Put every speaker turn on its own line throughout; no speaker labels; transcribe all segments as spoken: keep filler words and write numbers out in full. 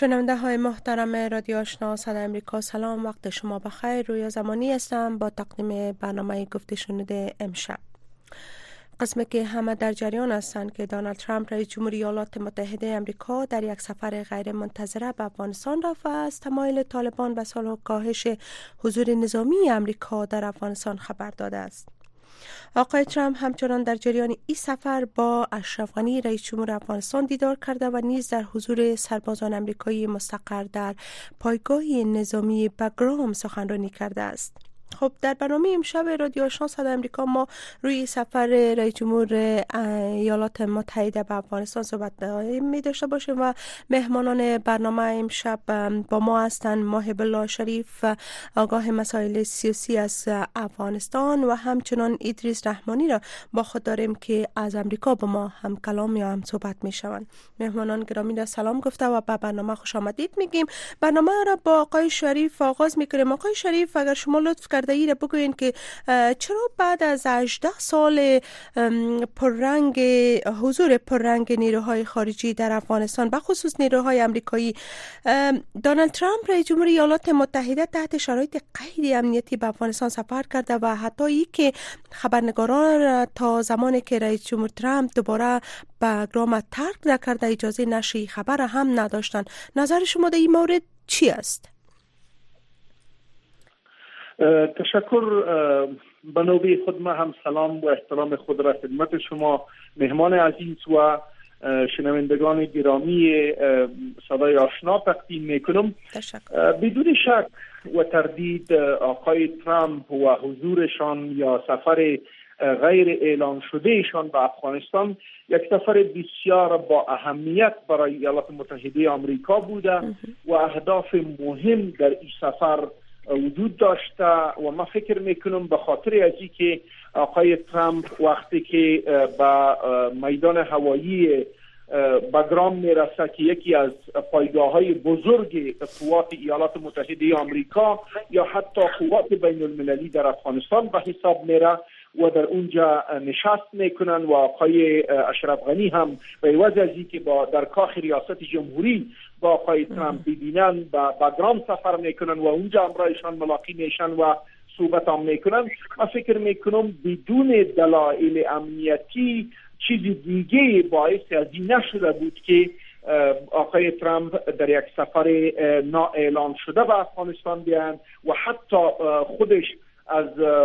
شنونده های محترم رادیو آشنا صدای امریکا، سلام، وقت شما بخیر. رویا زمانی هستم با تقدیم برنامه گفته شنوده امشب. قسمی که همه در جریان هستند که دونالد ترامپ رئیس جمهوری ایالات متحده امریکا در یک سفر غیر منتظره به افغانستان رفت و از تمایل طالبان به صلح و کاهش حضور نظامی امریکا در افغانستان خبر داده است. آقای ترامپ همچنان در جریان این سفر با اشرف غنی رئیس جمهور افغانستان دیدار کرده و نیز در حضور سربازان امریکایی مستقر در پایگاه نظامی باگرام سخنرانی کرده است. خب در برنامه امشب رادیو آشنا صدای امریکا ما روی سفر رئیس جمهور ایالات متحده به افغانستان صحبت می داشته باشیم و مهمانان برنامه امشب با ما هستند ماهب الله شریف، آگاه مسائل سیاسی از افغانستان، و همچنان ادریس رحمانی را با خود داریم که از امریکا با ما هم کلام یا هم صحبت می شوند. مهمانان گرامی را سلام گفته و به برنامه خوش آمدید میگیم. برنامه را با آقای شریف آغاز میکنیم. آقای شریف، اگر شما لطف کرده ای را بگوین که چرا بعد از هجده سال پررنگ حضور پررنگ نیروهای خارجی در افغانستان، به خصوص نیروهای امریکایی، دونالد ترامپ رئیس جمهور ایالات متحده تحت شرایط قید امنیتی به افغانستان سفر کرده و حتی ای که خبرنگاران را تا زمانی که رئیس جمهور ترامپ دوباره باگرام ترک نکرده اجازه نشر خبر هم نداشتند. نظر شما در این مورد چی است؟
تشکر. به نوبه خود ما هم سلام و احترام خود را خدمت شما مهمان عزیز و شنوندگان گرامی صدای آشنا تقدیم میکنم. بدون شک و تردید آقای ترامپ و حضورشان یا سفر غیر اعلام شدهشان به افغانستان یک سفر بسیار با اهمیت برای ایالات متحده آمریکا بوده و اهداف مهم در این سفر وجود داشته و ما فکر میکنم به خاطر از این که آقای ترامپ وقتی که به میدان هوایی باگرام میرسه که یکی از پایگاه های بزرگ قوات ایالات متحده آمریکا یا حتی قوات بین المللی در افغانستان به حساب میره و در اونجا نشست میکنن و آقای اشرف غنی هم به عوض از اینکه با در کاخ ریاست جمهوری با آقای ترامپ ببینن با باگرام سفر میکنن و اونجا امرایشان ملاقات میشن و صحبت هم میکنن. من فکر میکنم بدون دلایل امنیتی چیز دیگه باعث از این نشده بود که آقای ترامپ در یک سفر نااعلان شده به افغانستان بیان و حتی خودش از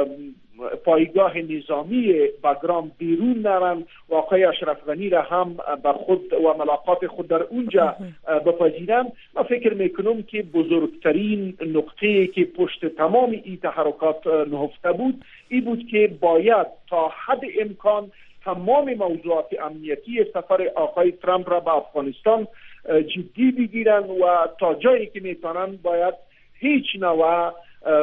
پایگاه نظامی باگرام بیرون نرن و آقای اشرف غنی را هم به خود و ملاقات خود در اونجا بپذیرن. من فکر میکنم که بزرگترین نقطه که پشت تمام این تحرکات نهفته بود این بود که باید تا حد امکان تمام موضوعات امنیتی سفر آقای ترامپ را به افغانستان جدی بگیرن و تا جایی که میتونن باید هیچ نوع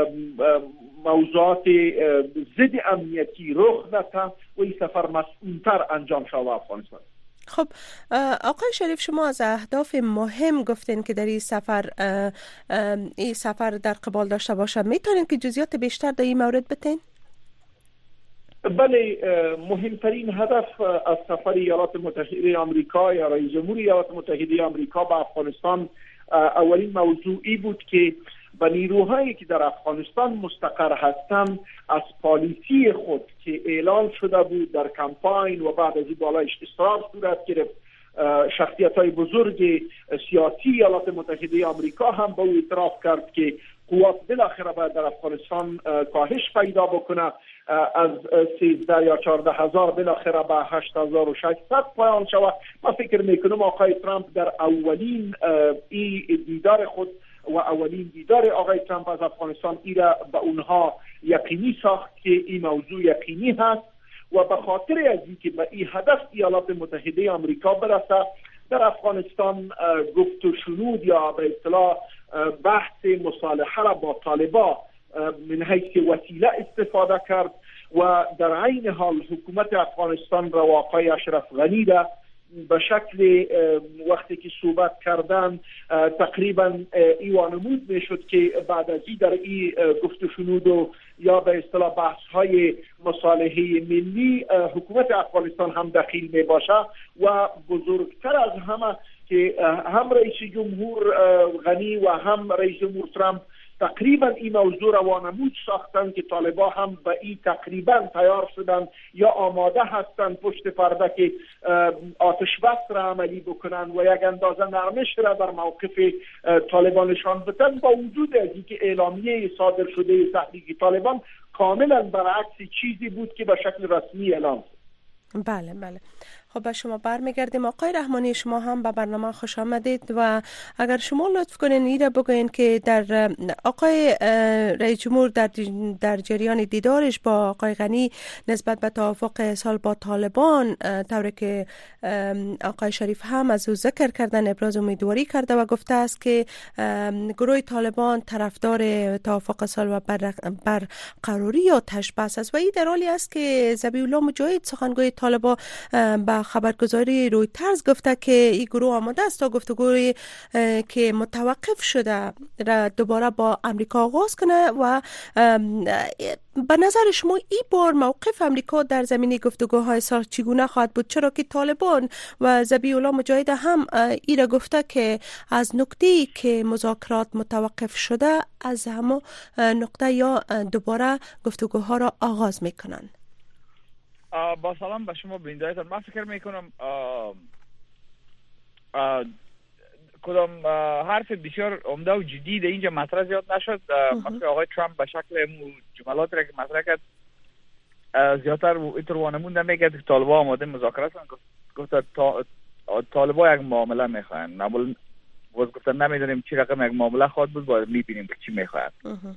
موضوعات ضد امنیتی رخ نده و این سفر مسئولتر انجام شود افغانستان.
خب آقای شریف، شما از اهداف مهم گفتین که در این سفر این سفر در قبال داشته باشه، میتونین که جزئیات بیشتر در این مورد بتین؟
بله، مهمترین هدف از سفر ایالات متحده آمریکا یا رئیس جمهور ایالات متحده آمریکا به افغانستان اولین موضوعی بود که و نیروهایی که در افغانستان مستقر هستند از پالیسی خود که اعلان شده بود در کمپاین و بعد از این بالایش اصرار صورت گرفت، شخصیت‌های بزرگ سیاسی ایالات متحده آمریکا هم با او اعتراف کرد که قوات بالاخره باید در افغانستان کاهش پیدا بکنه، از سیزده یا چهارده هزار بالاخره به هشت هزار و ششصد پایان شود. من فکر میکنم آقای ترامپ در اولین ای دیدار خود و اولین دیدار آقای ترامپ از افغانستان ای را به اونها یقینی ساخت که این موضوع یقینی هست و به خاطر از اینکه به این هدف ایالات متحده آمریکا برسه در افغانستان گفت و شنود یا به اصطلاح بحث مصالحه را با طالبان من حیث وسیله استفاده کرد و در عین حال حکومت افغانستان را و آقای اشرف غنی را به شکل وقتی که صحبت کردن تقریبا ایوانمود میشد که بعد از این در این گفت و شنود و یا به اصطلاح بحث های مصالحه ملی حکومت افغانستان هم دخیل می باشه و بزرگتر از همه که هم رئیس جمهور غنی و هم رئیس جمهور ترامپ تقریبا این موضوع را وانمود ساختن که طالبان هم به این تقریبا تیار شدن یا آماده هستند پشت پرده که آتش بس را عملی بکنن و یک اندازه نرمش را در موقف طالبان نشان بدن، با وجود از اینکه اعلامیه صادر شده تحریک طالبان کاملا برعکس چیزی بود که به شکل رسمی اعلام شد.
بله بله. خب به شما برمیگردیم. آقای رحمانی، شما هم به برنامه خوش آمدید و اگر شما لطف کنین ایره بگوین که در آقای رئیس جمهور در در جریان دیدارش با آقای غنی نسبت به توافق صلح با طالبان، طوری که آقای شریف هم از او ذکر کردن، ابراز امیدواری کرده و گفته است که گروه طالبان طرفدار توافق صلح و برقراری یا تشبث است و این در حالی است که ذبیح الله مجاهد سخنگوی طالبان با خبرگزاری رویترز گفته که این گروه آماده است تا گفتگوی که متوقف شده را دوباره با امریکا آغاز کنه. و به نظر شما این بار موقف امریکا در زمینه گفتگوهای صلح چگونه خواهد بود؟ چرا که طالبان و ذبیح الله مجاهد هم این را گفته که از نقطه‌ای که مذاکرات متوقف شده از همه نقطه یا دوباره گفتگوها را آغاز میکنن.
با سلام به شما بینندگان، من فکر میکنم کدام حرف بسیار عمده و جدی در اینجا مطرح زیاد نشد. مثل آقای ترامپ به شکل جملات را که مطرح کرد زیادتر اینطور وانمود نمیگه که طالبان آماده مذاکره هستند. گفت طالبان یک معامله میخواهند، نبول باز گفتن نمیدونیم چی رقم یک معامله خواهد بود، باید میبینیم که چی میخواهند.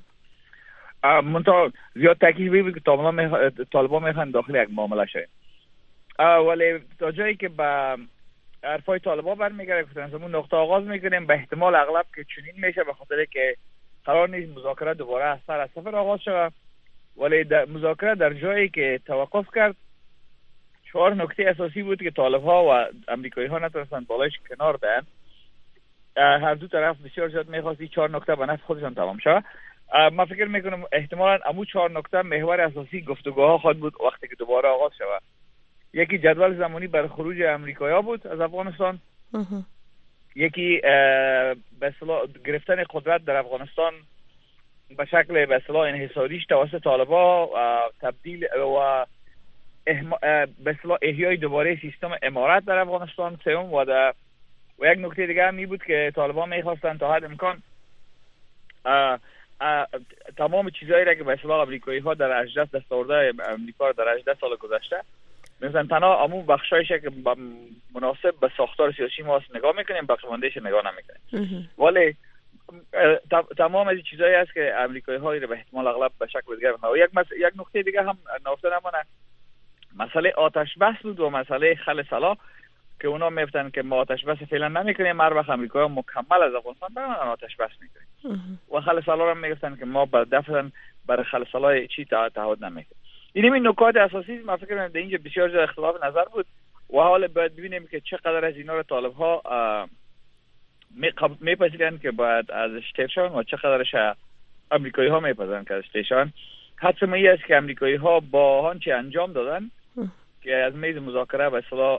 منتها زیاد تاکید بود که طالبان میخوان داخل یک معامله شد، ولی تا جایی که به حرفای طالبان برمیگرده گفتن از اون نقطه آغاز میکنیم، به احتمال اغلب که چنین میشه، به خاطر که قرار نیست مذاکره دوباره از سر از صفر آغاز شود، ولی در مذاکره در جایی که توقف کرد چهار نکته اساسی بود که طالبها و امریکایی ها نتونستند بالایش کنار دهند. هر دو طرف بسیار زیاد میخواست این چهار نکته به نفع خودشان تمام شود. من فکر میکنم احتمالاً امو چهار نکته محور اساسی گفتگوها خواهد بود وقتی که دوباره آغاز شود. یکی جدول زمانی برای خروج امریکایی‌ها بود از افغانستان، یکی به اصطلاح گرفتن قدرت در افغانستان به شکل به اصطلاح انحصاریش توسط طالبان، تبدیل و به اصطلاح احیای دوباره سیستم امارات در افغانستان سوم، و در و یک نکته دیگه هم می بود که طالبان میخواستن تا حد امکان اه اه تمام چیزایی را که به اصطلاح امریکایی ها در هجده دستاورده امریکا در هجده سال گذشته مثلا تنها همون بخشایش که مناسب به ساختار سیاسی ما نگاه میکنیم، بخش ماندهش نگاه نمیکنیم، ولی تمام از چیزایی است که امریکایی ها را به احتمال اغلب به شکل دیگر و یک مس... یک نکته دیگه هم نافته نمونه، مسئله آتش بس بود و مسئله خل صلاح که اونا میفتن که ما آتش بس فعلا نمیکنیم، هر وقت امریکایی ها مکمل از افغانستان برن آتش بس میکنیم و خل صلاح را میگفتن که ما بر دفعا برای خل صلاح چی تعهد نمیکنیم. این این نکات اساسی من فکر می‌کنم در اینجا بسیار زیاد اختلاف نظر بود و حالا باید ببینیم که چقدر از اینا رو طالب‌ها میپذیرند که باید ازش تیر شون و چقدرش امریکایی‌ها میپذیرند که ازش تیر شون. حتی می است که امریکایی‌ها با آنچه انجام دادن که از میز مذاکره به اصطلاح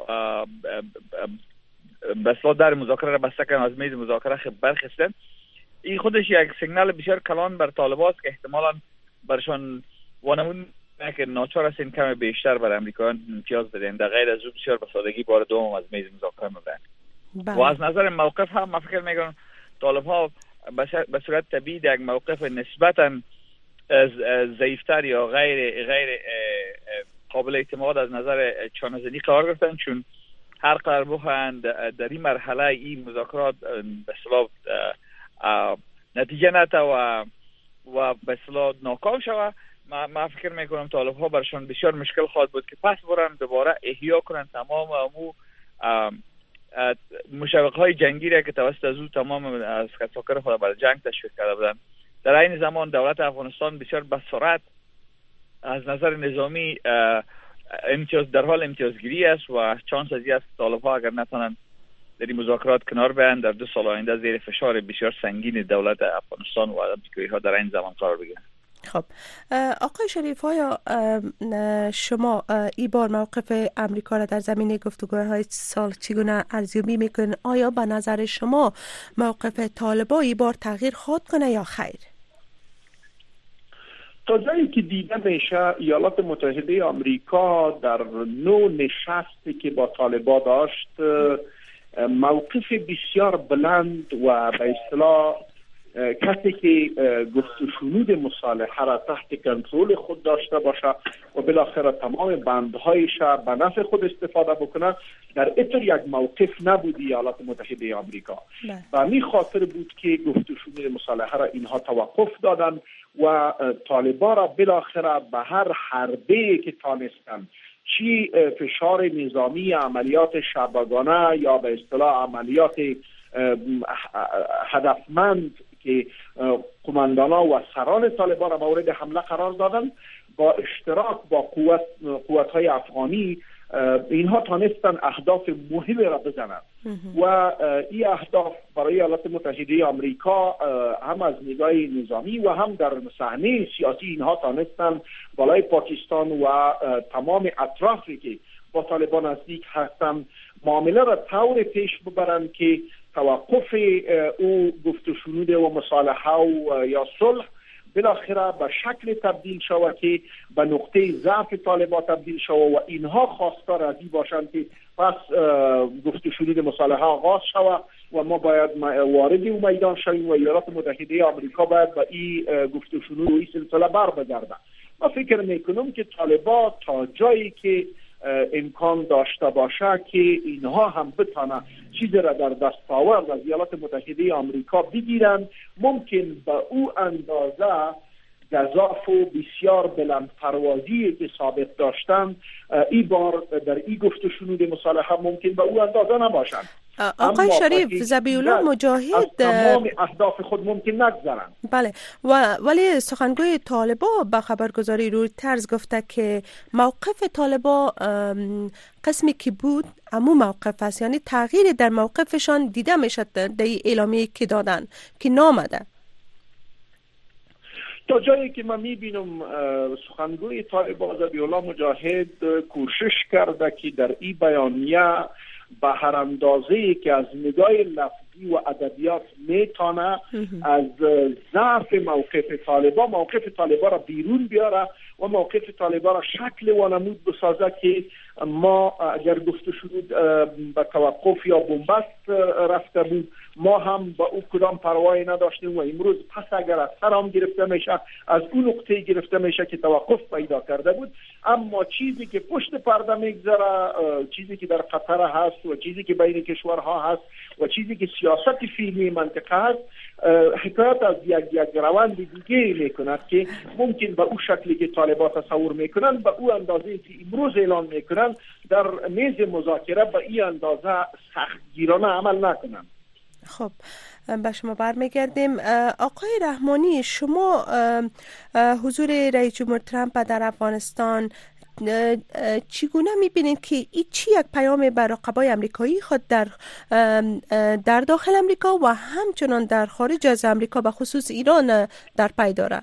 به اصطلاح در مذاکره را بسته کردن، از میز مذاکره برخاستن، این خودش یک سیگنال بسیار کلان بر طالبان است که احتمالاً برشان وانمود که ناچار هستین کم بیشتر بر امریکایان امتیاز بدین، در غیر از اون بسیار به سادگی بار دوم از میز مذاکره میبرن. و از نظر موقف هم من فکر میکنم طالب‌ها به صورت طبیعی در یک موقف نسبتاً ضعیفتر یا غیر غیر قابل اعتماد از نظر چانه‌زنی قرار گرفتن، چون هر قرار بخواهند در این مرحله این مذاکرات به اصطلاح نتیجه نده و و به اصطلاح ناکام شود، ما ما فکر میکنم طالب ها برشان بسیار مشکل خواهد بود که پس برن دوباره احیا کنن تمام امو مشوق های جنگی را که توسط از او تمام از کساکر خود برای جنگ تشویق کرده بودن. در این زمان دولت افغانستان بسیار به سرعت از نظر نظامی امتیاز در حال امتیازگیری است و چانس از این است طالب ها اگر نتونن در این مذاکرات کنار بیان در دو سال آینده زیر فشار بسیار سنگین دولت افغانستان و امریکایی ها در این زمان قرار بگیرن.
خب آقای شریف، آیا شما این بار موقف امریکا را در زمینه گفتگوهای سال چگونه ارزیابی میکنین؟ آیا به نظر شما موقف طالبان این بار تغییر خواهد کنه یا خیر؟
تا جایی که دیده میشه ایالات متحده آمریکا در نوع نشستی که با طالبان داشت موقف بسیار بلند و به اصطلاح کسی که گفت و شنود مصالحه را تحت کنترل خود داشته باشه و بالاخره تمام بندهایش به نفع خود استفاده بکنه، در اطار یک موقف نبود ایالات متحده آمریکا. به همین خاطر بود که گفت و شنود مصالحه را اینها توقف دادن و طالبان را بالاخره به هر حربه که تانستن، چی فشار نظامی، عملیات شبگانه یا به اصطلاح عملیات هدفمند که قماندانا و سران طالبان را مورد حمله قرار دادن، با اشتراک با قوت قوت‌های افغانی اینها تانستن اهداف مهم را بزنند و این اهداف برای ایالات متحده آمریکا هم از نگاه نظامی و هم در صحنه سیاسی اینها تانستن بالای پاکستان و تمام اطرافی که با طالبان نزدیک هستند معامله را طور پیش ببرند که توقف او گفت و شنود و مصالحه و یا صلح بالاخره به شکل تبدیل شود که به نقطه ضعف طالبان تبدیل شود و اینها خواستار از این باشند که پس گفت و شنود مصالحه آغاز شود و ما باید وارد او میدان شویم و ایالات متحده آمریکا باید به این گفت و شنود و این سلسله بر بگردد. ما فکر میکنم که طالبان تا جایی که امکان داشته باشه که اینها هم بتانه چیزی را در دست آورد از ایالات متحده آمریکا بگیرن، ممکن به او اندازه گزاف و بسیار بلند پروازی که سابق داشتن این بار در این گفت و شنود مصالحه ممکن به او اندازه نباشند.
آقای شریف، ذبیح‌الله مجاهد
از تمام اهداف خود ممکن نگذرن.
بله، و ولی سخنگوی طالبان به خبرگزاری رویترز گفته که موقف طالبان قسمی که بود امو موقف است، یعنی تغییر در موقفشان دیده میشد در اعلامیه که دادن که نامده.
تا جایی که من میبینم سخنگوی طالبان ذبیح‌الله مجاهد کوشش کرده که در این بیانیه به هر اندازه‌ای که از نگاه لفظی و ادبیات میتونه از ضعف موقف طالبان موقف طالبان را بیرون بیاره و موقف طالبان را شکل و نمود بسازه که ما اگر گفته شد به توقف یا بنبست رفته بود ما هم با او کدام پروایی نداشتیم و امروز پس اگر از سرام گرفته میشه از اون نقطه گرفته میشه که توقف پیدا کرده بود. اما چیزی که پشت پرده میگذره، چیزی که در قطر هست و چیزی که بین کشورها هست و چیزی که سیاست فعلی منطقه هست حکایت از یک یک روند دیگه میکند که ممکن به او شکلی که طالبان تصور میکنن به او اندازه که امروز اعلان میکنن در میز مذاکره به این اندازه سختگیرانه عمل نکنن.
خب به شما برمیگردیم. آقای رحمانی، شما حضور رئیس جمهور ترامپ در افغانستان چگونه میبینید که این چی یک پیام بر رقبای امریکایی خود در در داخل امریکا و همچنان در خارج از امریکا به خصوص ایران در پی داره؟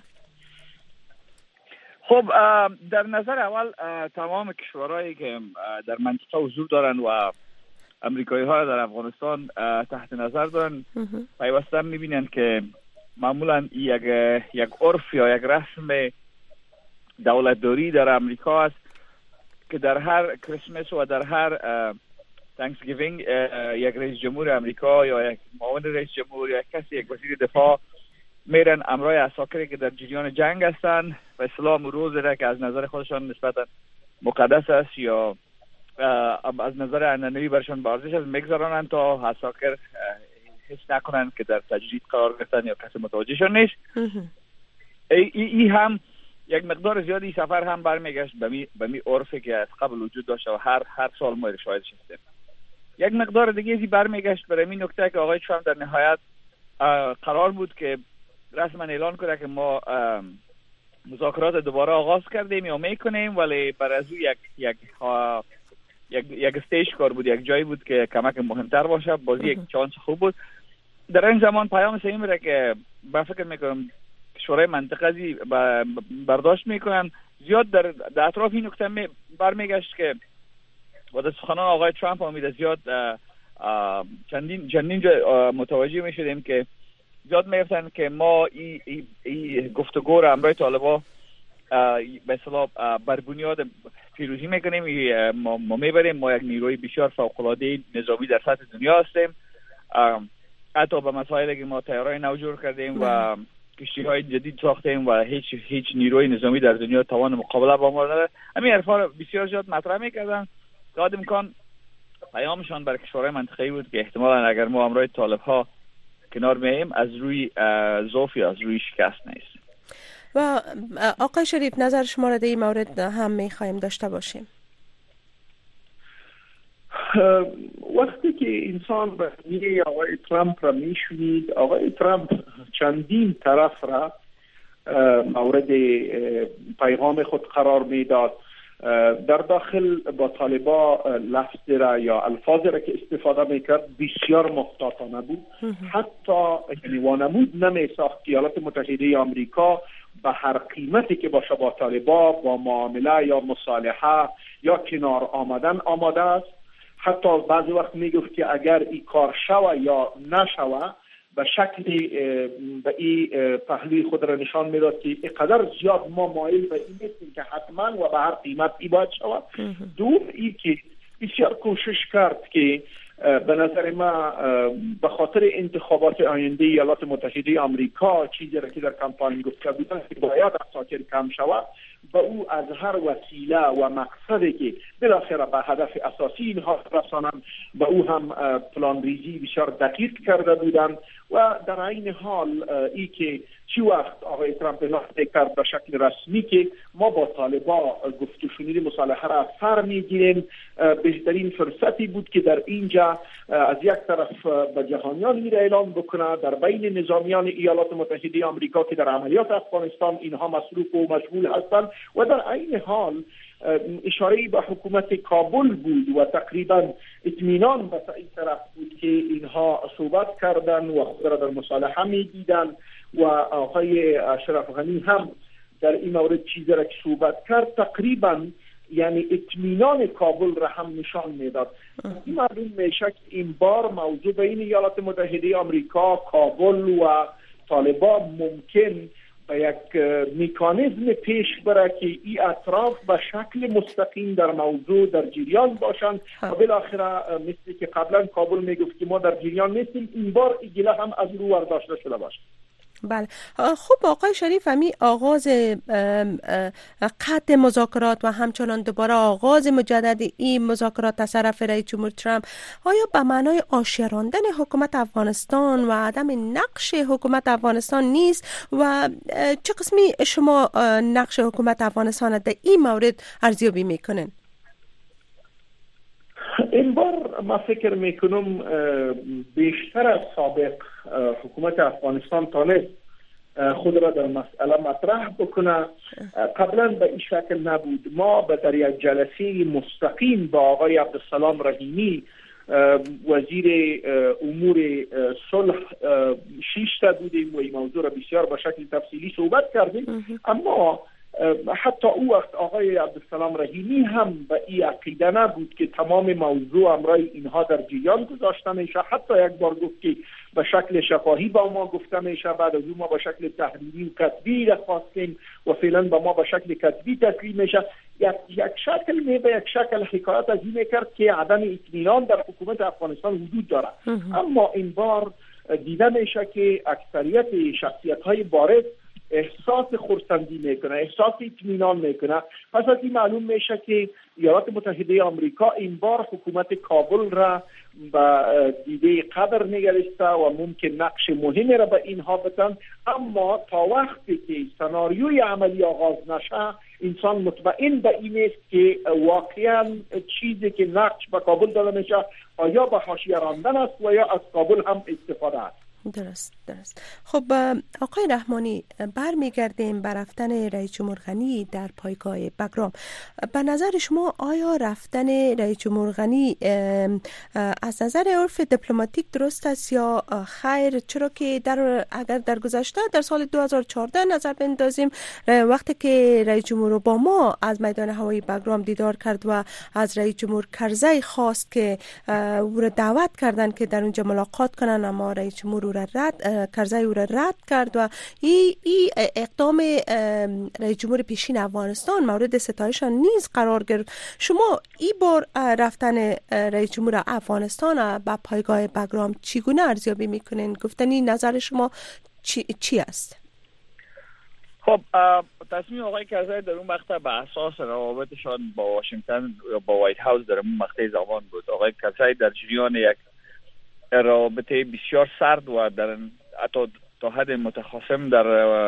خب در نظر اول تمام کشورهایی که در منطقه حضور دارن و امریکایی ها در افغانستان تحت نظر دارن پیوسته میبینن که معمولا یک یک عرف یا یک رسم دولتداری در امریکا است که در هر کریسمس و در هر تانکسگیوینگ یک رئیس جمهور امریکا یا یک معاون رئیس جمهور یا کسی یک وزیر دفاع میرن امرای عساکری که در جریان جنگ هستن و اسلام روز را که از نظر خودشان نسبتا مقدس است یا از نظر عنعنوی برشان به ارزش است میگذارن تا عساکر حس نکنن که در تجدید قرار گرفتن یا کسی متوجهشان نیست. ای, ای, ای هم یک مقدار زیادی سفر هم برمیگشت به می به می عرفی که از قبل وجود داشته و هر هر سال ما شاهدش هستیم. یک مقدار دیگه ای برمیگشت برای این نکته که آقای ترامپ در نهایت قرار بود که رسما اعلان کنه که ما مذاکرات دوباره آغاز کردیم یا میکنیم، ولی بر از یک یک یک یک استیج کار بود، یک جایی بود که کمک مهمتر باشه. بازی یک چانس خوب بود. در این زمان پیام سعی میره که با فکر میکنم کشورهای منطقه برداشت میکنن. زیاد در, در اطراف این نکته برمیگشت که با سخنان آقای ترامپ امید زیاد چندین چندین متوجه میشدیم که زیاد میگفتن که ما این ای, ای گفتگو را همراه طالبان به اصطلاح بر بنیاد پیروزی میکنیم، ما, ما میبریم، ما یک نیروی بسیار فوق‌العاده نظامی در سطح دنیا هستیم. حتی به مسائلی که ما طیارهای نو جور کردیم و کشتی‌های جدید ساختیم و هیچ هیچ نیروی نظامی در دنیا توان مقابله با ما نداره. همین حرفا بسیار زیاد مطرح میکردن. داد امکان پیامشان بر کشورهای منطقه‌ای بود که احتمالاً اگر ما همراه طالب‌ها کنار میاییم از روی ضعف یا از روی شکست نیست.
و آقای شریف نظر شما را در این مورد هم میخوایم داشته باشیم.
وقتی که انسان رسمی آقای ترامپ را میشنید، آقای ترامپ چندین طرف را مورد پیغام خود قرار میداد. در داخل با طالبا لفظ را یا الفاظ را که استفاده میکرد بسیار محتاطانه بود. حتی یعنی وانمود نمیساخت که ایالات متحده آمریکا به هر قیمتی که باشه با طالبا با معامله یا مصالحه یا کنار آمدن آماده است. حتی بعضی وقت میگفت که اگر این کار شوه یا نشوه به شکل به این پهلوی خود را نشان میداد که اینقدر زیاد ما مایل به این نیستیم که حتما و به هر قیمت ای باید شوه. دوم ای که بسیار کوشش کرد که به نظر ما به خاطر انتخابات آینده ایالات متحده آمریکا چیزی را که در کمپاین گفته بودن که باید اساکر کم شود و او از هر وسیله و مقصدی که بالاخره به هدف اساسی اینها رسانند به او هم پلان ریزی بسیار دقیق کرده بودند. و در این حال ای که چی وقت آقای ترامپ اعلام کرد به شکل رسمی که ما با طالبا گفت و شنود مصالحه را سر میگیریم، بهترین فرصتی بود که در اینجا از یک طرف به جهانیان این اعلام بکنه در بین نظامیان ایالات متحده آمریکا که در عملیات افغانستان اینها مصروف و مشغول هستند و در این حال اشاره به حکومت کابل بود و تقریبا اطمینان به این طرف بود که اینها صحبت کردن و خود را در مصالحه می دیدن و آقای اشرف غنی هم در این مورد چیزی را که صحبت کرد تقریبا یعنی اطمینان کابل را هم نشان میداد. این معلوم میشه که این بار موضوع بین ایالات متحده آمریکا، کابل و طالبان ممکن به یک مکانیزم پیش بره که این اطراف به شکل مستقیم در موضوع در جریان باشند و بالاخره مثل که قبلا کابل میگفت که ما در جریان نیستیم، این بار ایگله هم از رو برداشته شده باشه.
بله. خب آقای شریف، همی آغاز قطع مذاکرات و همچنان دوباره آغاز مجدد این مذاکرات از طرف رئیس جمهور ترامپ آیا به معنای آشیراندن حکومت افغانستان و عدم نقش حکومت افغانستان نیست و چه قسمی شما نقش حکومت افغانستان در این مورد ارزیابی میکنین؟
این بار ما فکر میکنم بیشتر از سابق حکومت افغانستان تانست خود را در مسئله مطرح بکنه. قبلا به این شکل نبود. ما به در یک جلسه مستقیم با آقای عبدالسلام رحیمی وزیر امور صلح شیشته بودیم و این موضوع را بسیار به شکل تفصیلی صحبت کردیم، اما حتی او وقت آقای عبدالسلام رحیمی هم به این عقیده نبود که تمام موضوع امرای اینها در جریان گذاشته میشه. حتی یک بار گفت که به شکل شفاهی با ما گفته میشه، بعد از اون ما به شکل تحریری و کتبی را خواستیم و فعلا با ما به شکل کتبی تسلیم میشه. یک یک شکل می به یک شکل حکایت از این میکرد که عدم اطمینان در حکومت افغانستان وجود داره. اما این بار دیده میشه که اکثریت شخصیت های بارز احساس خرسندی میکنه، احساس اطمینان میکنه. پس از این معلوم میشه که ایالات متحده آمریکا این بار حکومت کابل را به دیده قدر نگرسته و ممکن نقش مهمی را به اینها بدن، اما تا وقتی که سناریوی عملی آغاز نشه انسان مطمئن به این است که واقعا چیزی که نقش به کابل داده میشه آیا به حاشیه راندن است و یا از کابل هم استفاده است.
درست درست. خب آقای رحمانی، برمیگردیم به رفتن رئیس جمهور غنی در پایگاه بگرام. به نظر شما آیا رفتن رئیس جمهور غنی از نظر عرف دیپلماتیک درست است یا خیر؟ چرا که در اگر در گذشته در سال دو هزار و چهارده نظر بندازیم، وقتی که رئیس جمهور اوباما از میدان هوایی بگرام دیدار کرد و از رئیس جمهور کرزی خواست که او را دعوت کردن که در اونجا ملاقات کنن، اما رئیس جمهور رد کرزی او را رد کرد و این ای اقدام رئیس جمهور پیشین افغانستان مورد ستایش نیز قرار گرفت. شما این بار رفتن رئیس جمهور افغانستان به پایگاه بگرام چگونه ارزیابی میکنین؟ گفتنی نظر شما چی, چی است؟
خب تصمیم آقای کرزی در اون مقطع به اساس روابطشان با واشنگتن یا با وایت هاوس در اون مقطع زمان بود. آقای کرزی در جریان یک رابطه بسیار سرد و در حتی تا حد متخاصم در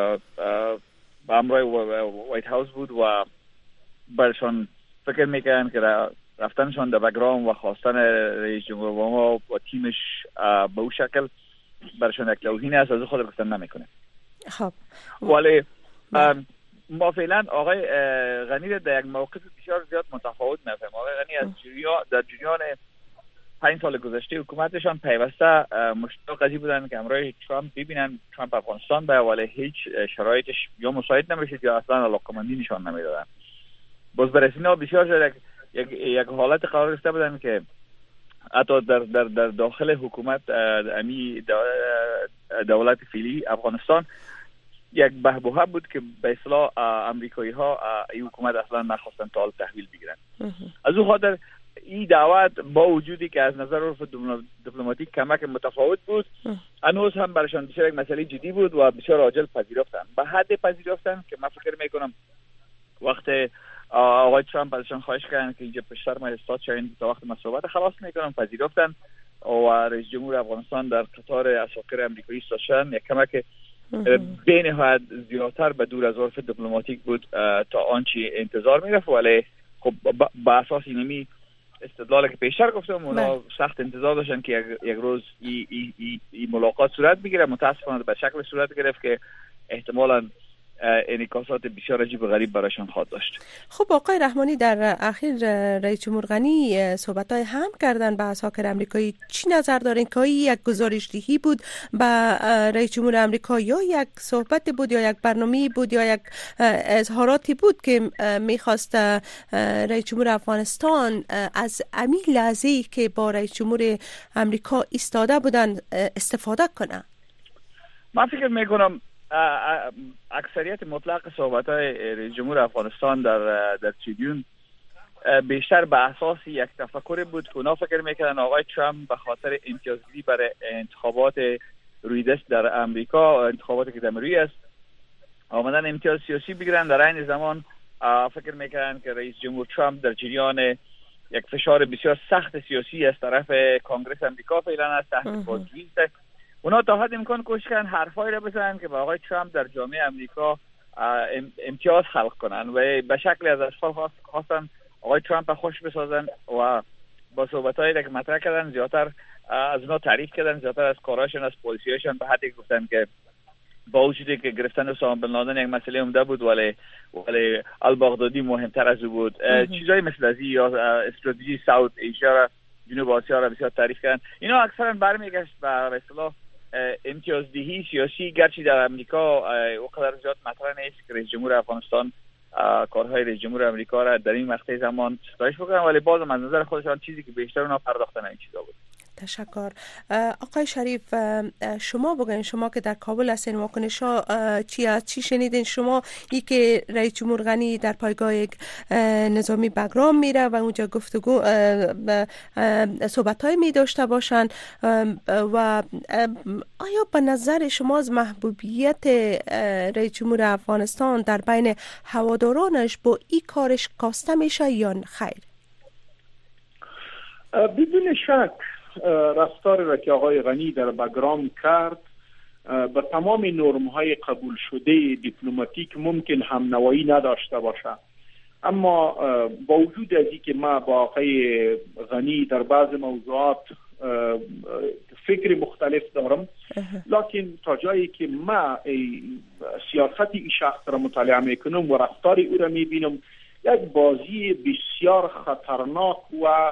با امرای وایت هاوس بود و برشان فکر میکنن که رفتنشان در بگرام و خواستن رئیس جمهور اوباما و تیمش به اون شکل برشان یک توهین است، از خود گفتن نمیکنه.
خب
ولی ما فعلا آقای غنی در یک موقف بسیار زیاد متفاوت میفهمیم. آقای غنی از جریان در جریان پنج سال گذشته حکومتشان پیوسته مشتاق قضیه بودن که همراه ترامپ ببینن ترامپ افغانستان به، ولی هیچ شرایطش یا مساعد نمیشد یا اصلا علاقمندی نشان نمیدادن. باز برسینا بسیار شد یک یک حالت قرار گرفته بودن که حتی در در در داخل حکومت امی دولت فعلی افغانستان یک بحبوحه بود که به اصطلاح امریکایی ها این حکومت اصلا نخواستن تا تحویل بگیرن. از اون خاطر این دعوت با وجودی که از نظر عرف دیپلماتیک کمک متفاوت بود، هنوز هم برایشان بسیار یک مسئله جدی بود و بسیار عاجل پذیرفتن. به حد پذیرفتن که من فکر میکنم وقت آقای ترامپ ازشان خواهش کردن که اینجا پشتر ما استاد شاین تا وقت صحبت خلاص میکنم، پذیرفتن و رئیس جمهور افغانستان در قطار اساکر امریکایی استاد شدن. یک کمک به نهایت زیادتر به دور از عرف دیپلماتیک بود تا آنچه انتظار میرفت، ولی خب با اساس اینمی استدلالی که پیشتر گفتم اونا سخت انتظار داشتن که یک, یک روز این ای, ای, ای ملاقات صورت بگیره. متاسفانه به شکل صورت گرفت که احتمالاً انعکاسات بسیار عجیب و غریب برایشان خواهد داشت.
خب آقای رحمانی، در اخیر رئیس جمهور غنی صحبت‌های هم کردن با اساکر امریکایی. چی نظر دارین که یک گزارش‌دهی بود به رئیس جمهور آمریکا یا یک صحبت بود یا یک برنامه بود یا یک اظهاراتی بود که می‌خواست رئیس جمهور افغانستان از امی لحظه‌ای که با رئیس جمهور آمریکا ایستاده بودن استفاده کنه؟
من فکر می‌کنم اکثریت مطلق صحبت‌های رئیس جمهور افغانستان در در تریبیون بیشتر به اساس یک تفکر بود که اونا فکر میکردن آقای ترامپ به خاطر امتیازگیری برای انتخابات روی دست در امریکا، انتخاباتی که در روی است، آمدن امتیاز سیاسی بگیرن. در این زمان فکر میکردن که رئیس جمهور ترامپ در جریان یک فشار بسیار سخت سیاسی از طرف کنگره امریکا فعلا است، تحت بازجویی است. اونا تا حد امکان کوشش کردن حرفایی را بزنن که با آقای ترامپ در جامعه امریکا امتیاز خلق کنن و به شکلی از اطفال خواستن آقای ترامپ خوش بسازن و با صحبتایی که مطرح کردن زیادتر از اونا تعریف کردن، زیادتر از کاراشون، از پالیسیاشون، به حدی گفتن که با وجودی که گرفتن اسامه بن لادن یک مسئله عمده بود ولی ولی البغدادی مهمتر از او بود. چیزایی مثل از یا استراتژی ساوت ایشیا، جنوب آسیا را بسیار تعریف کردن. اینا اکثرا برمیگشت به اصطلاح امتیازدهی سیاسی، گرچه در امریکا اونقدر زیاد مطرح نیست که رئیس جمهور افغانستان کارهای رئیس جمهور امریکا را در این مقطع زمان ستایش بکنن، ولی بازم از نظر خودشان چیزی که بیشتر اونا پرداختن این چیزا بود.
تشکر. آقای شریف، شما بگین، شما که در کابل هستین، واکنش ها چی است؟ چی شنیدین شما ای که رئیس جمهور غنی در پایگاه نظامی بگرام میره و اونجا گفتگو صحبت‌های می داشته باشن و آیا به نظر شما از محبوبیت رئیس جمهور افغانستان در بین هوادارانش با این کارش کاسته میشه یا خیر؟
بدون شک رفتار را که آقای غنی در بگرام کرد به تمام نرم‌های قبول شده دیپلماتیک ممکن هم نوایی نداشته باشه، اما با وجود از اینکه ما با آقای غنی در بعض موضوعات فکر مختلف دارم، لکن تا جایی که ما سیاست این شخص را مطالعه میکنم و رفتار او را میبینم، یک بازی بسیار خطرناک و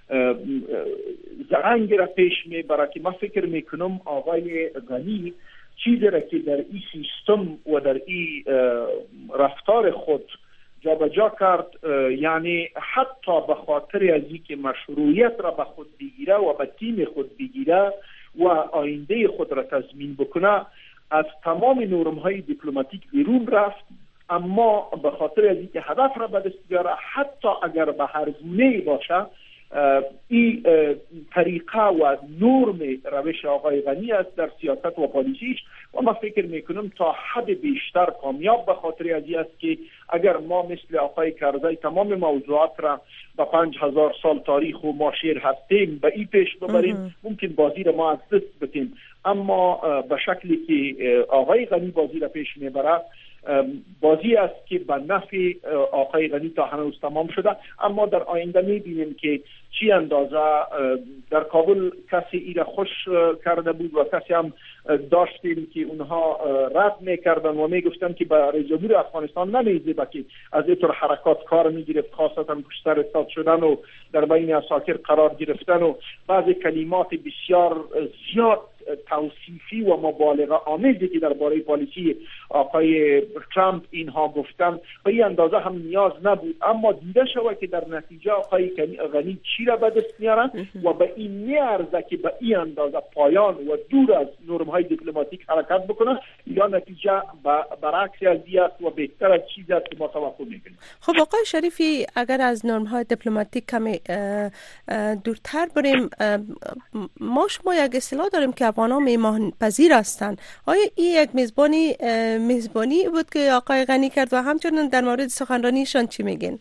زرنگ را پیش میبره که من فکر میکنم آقای غنی چیزی را که در این سیستم و در این رفتار خود جابجا کرد، یعنی حتی به خاطر از اینکه مشروعیت را به خود بگیره و به تیم خود بگیره و آینده خود را تضمین بکنه، از تمام نرم‌های دیپلماتیک بیرون رفت. اما به خاطر از اینکه هدف را به دست بیاره، حتی اگر به هر گونه باشه، این طریقه و نرم روش آقای غنی است در سیاست و پالیسیش و من فکر میکنم تا حد بیشتر کامیاب، به خاطر از این است که اگر ما مثل آقای کرزی تمام موضوعات را با پنج هزار سال تاریخ و ما شیر هستیم به این پیش ببریم، ممکن بازی را ما از دست بدیم. اما به شکلی که آقای غنی بازی را پیش میبره، بازی است که به نفع آقای غنی تا هنوز تمام شده. اما در آینده میبینیم که چی اندازه در کابل کسی ایره خوش کرده بود و کسی هم داشتیم که اونها رد میکردن و میگفتن که به رئیس جمهور افغانستان نمیزیبه که از اینطور حرکات کار میگرفت، خاصتا پشتر استاد شدن و در بین اساکر قرار گرفتن و بعضی کلمات بسیار زیاد توصیفی و مبالغه آمیزی که درباره پالیسی آقای ترامپ اینها گفتن به این اندازه هم نیاز نبود. اما دیده شود که در نتیجه آقای غنی چی را به دست میارن و به این میارزه که به این اندازه پایان و دور از نرم‌های دیپلماتیک حرکت بکنه، یا نتیجه برعکس از این است و بهتر از چیزی است که ما توقع میکنیم.
خب آقای شریفی، اگر از نرم‌های دیپلماتیک کمی دورتر بریم، ما شما یک اصطلاح داریم که افغان‌ها میهمان پذیر هستند. آیا این یک میزبانی میزبانی بود که آقای غنی کرد و همچنین در مورد سخنرانیشان چی میگین؟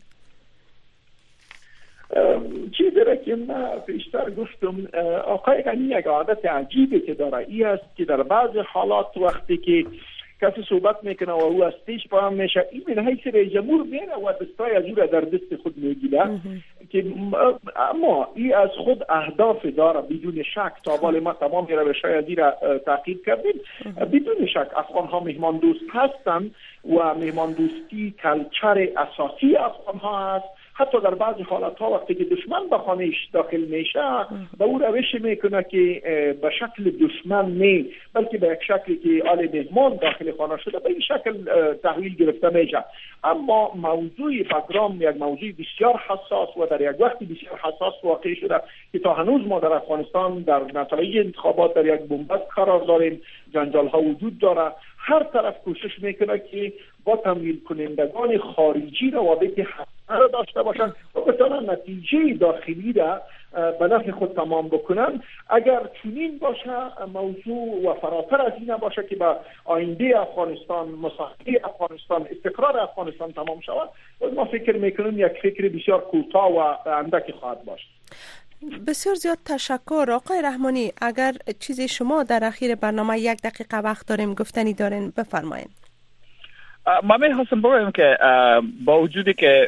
چیزی را که من پیشتر گفتم، آقای غنی یک عادت عجیبی که داره، این است که در بعض حالات وقتی که کسی صحبت میکنه و او از تیش پایان میشه، این من حیث رئیس جمهور میره و دستای از او را در دست خود میگیره که اما این از خود اهداف داره بدون شک. تا حالا ما تمام روش‌های از این را تعقیب کردیم. بدون شک افغان ها مهمان دوست هستند و مهمان دوستی کلچر اساسی افغان ها هست. حتی در بعضی حالات ها وقتی که دشمن به خانهش داخل میشه، به او روش میکنه که به شکل دشمن نه، بلکه به یک شکلی که آل مهمان داخل خانه شده به این شکل تحویل گرفته میشه. اما موضوع بگرام یک موضوع بسیار حساس و در یک وقت بسیار حساس واقع شده که تا هنوز ما در افغانستان در نتایج انتخابات در یک بنبست قرار داریم، جنجال ها وجود داره. هر طرف کوشش میکنه که با تمویل کنندگان خارجی روابط حسنه داشته باشن و بتونن نتیجه داخلی را به نفع خود تمام بکنن. اگر چنین باشه، موضوع و فراتر از این باشه که با آینده افغانستان، مصالحه افغانستان، استقرار افغانستان تمام شود، ما فکر میکنیم یک فکر بسیار کوتاه و اندکی خواهد باشه.
بسیار زیاد تشکر آقای رحمانی. اگر چیزی شما در اخیر برنامه یک دقیقه وقت داریم گفتنی دارین بفرمایید.
ما می‌خواستم بگم که با وجودی که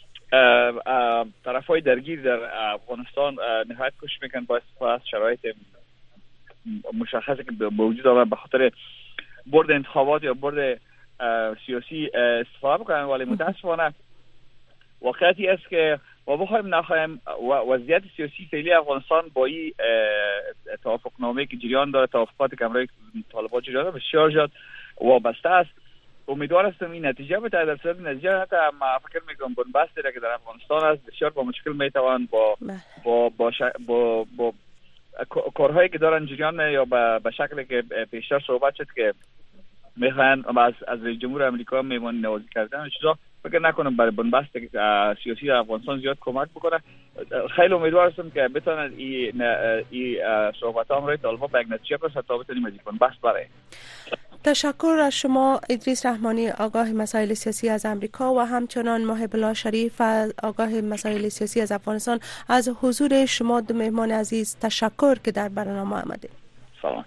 طرفای درگیر در افغانستان نهایت کوشش میکنن با استفاده از شرایط مشخصی که به وجود آمد به خاطر برد انتخابات یا برد سیاسی استفاده بکنن، ولی متاسفانه واقعیتی است که ما بخوایم نخواهیم وضعیت سیاسی فعلی افغانستان با این توافقنامه که جریان داره، توافقات که امروز طالبان جریان داره، بسیار زیاد وابسته است. امیدوار هستم این نتیجه بده. در صورت نتیجه حتی ما فکر میکنم بنبستی را که در افغانستان است بسیار با مشکل میتوان با با با, شا... با, با کارهایی که دارن جریان یا به شکلی که پیشتر صحبت شد که میخوان از از رئیس جمهور آمریکا میمون نوازی کردن چیزا، فکر نکنم برای بنبست سیاسی افغانستان زیاد کمک بکنه. خیلی امیدوار هستم که بتونن این این صحبت ها امروز طالبان به یک نتیجه برسه تا بتونیم از این بنبست برای.
تشکر از شما ادریس رحمانی، آگاه مسائل سیاسی از امریکا، و همچنان محب الله شریف، آگاه مسائل سیاسی از افغانستان، از حضور شما دو مهمان عزیز. تشکر که در برنامه آمدید.
سلام.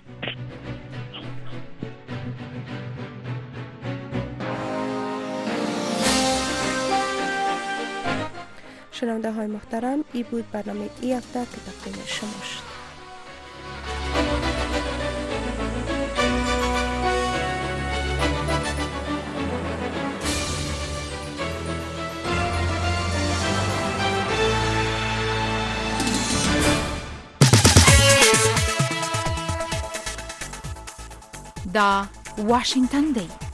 شنونده های محترم، ای بود برنامه ای هفته که تقدیم شما شد.
دا واشنگتن دی